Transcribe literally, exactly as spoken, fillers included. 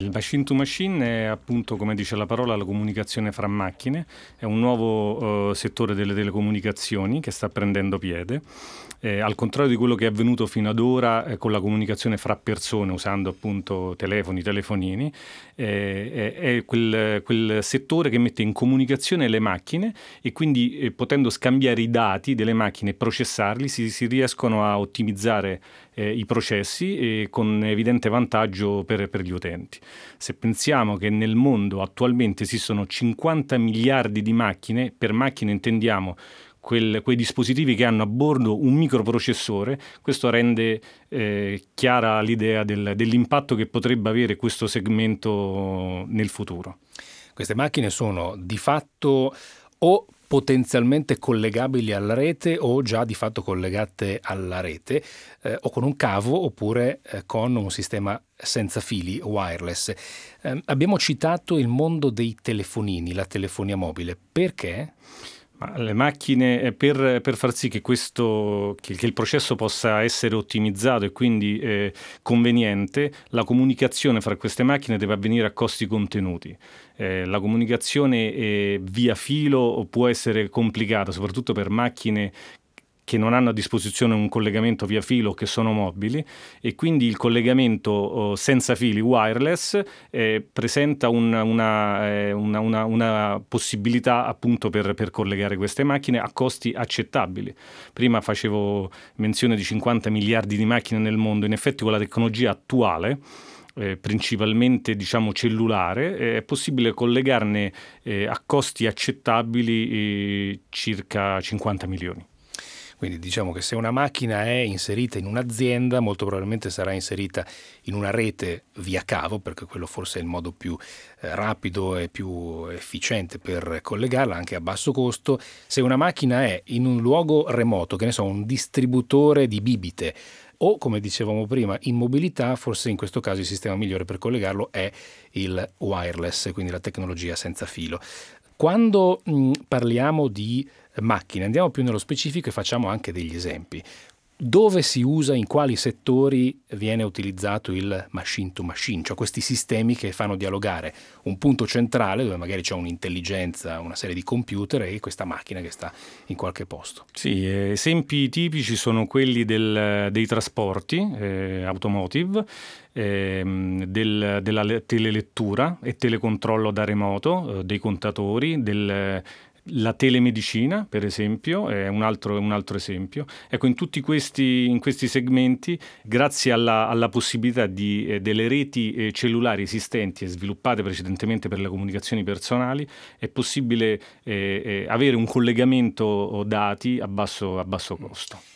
Il machine to machine è appunto, come dice la parola, la comunicazione fra macchine, è un nuovo uh, settore delle telecomunicazioni che sta prendendo piede. Eh, al contrario di quello che è avvenuto fino ad ora eh, con la comunicazione fra persone usando appunto telefoni, telefonini, eh, è, è quel, quel settore che mette in comunicazione le macchine e quindi eh, potendo scambiare i dati delle macchine e processarli si, si riescono a ottimizzare eh, i processi e con evidente vantaggio per, per gli utenti. Se pensiamo che nel mondo attualmente esistono cinquanta miliardi di macchine, per macchine intendiamo Quel, quei dispositivi che hanno a bordo un microprocessore, questo rende eh, chiara l'idea del, dell'impatto che potrebbe avere questo segmento nel futuro. Queste macchine sono di fatto o potenzialmente collegabili alla rete o già di fatto collegate alla rete eh, o con un cavo oppure eh, con un sistema senza fili, wireless. Eh, abbiamo citato il mondo dei telefonini, la telefonia mobile. Perché? Ma le macchine, per, per far sì che, questo, che, che il processo possa essere ottimizzato e quindi eh, conveniente, la comunicazione fra queste macchine deve avvenire a costi contenuti. Eh, la comunicazione eh, via filo può essere complicata, soprattutto per macchine che non hanno a disposizione un collegamento via filo, che sono mobili, e quindi il collegamento oh, senza fili wireless eh, presenta un, una, eh, una, una, una possibilità appunto per, per collegare queste macchine a costi accettabili. Prima facevo menzione di cinquanta miliardi di macchine nel mondo, in effetti con la tecnologia attuale Eh, principalmente diciamo cellulare, eh, è possibile collegarne eh, a costi accettabili eh, circa cinquanta milioni. Quindi diciamo che se una macchina è inserita in un'azienda, molto probabilmente sarà inserita in una rete via cavo, perché quello forse è il modo più eh, rapido e più efficiente per collegarla, anche a basso costo. Se una macchina è in un luogo remoto, che ne so, un distributore di bibite, o, come dicevamo prima, in mobilità, forse in questo caso il sistema migliore per collegarlo è il wireless, quindi la tecnologia senza filo. Quando mh, parliamo di macchine, andiamo più nello specifico e facciamo anche degli esempi. Dove si usa, in quali settori viene utilizzato il machine to machine, cioè questi sistemi che fanno dialogare un punto centrale dove magari c'è un'intelligenza, una serie di computer e questa macchina che sta in qualche posto. Sì, esempi tipici sono quelli del, dei trasporti, eh, automotive, eh, del, della telelettura e telecontrollo da remoto, eh, dei contatori, del la telemedicina, per esempio, è un altro, un altro esempio. Ecco, in tutti questi, in questi segmenti, grazie alla, alla possibilità di, eh, delle reti eh, cellulari esistenti e sviluppate precedentemente per le comunicazioni personali, è possibile eh, eh, avere un collegamento dati a basso, a basso costo.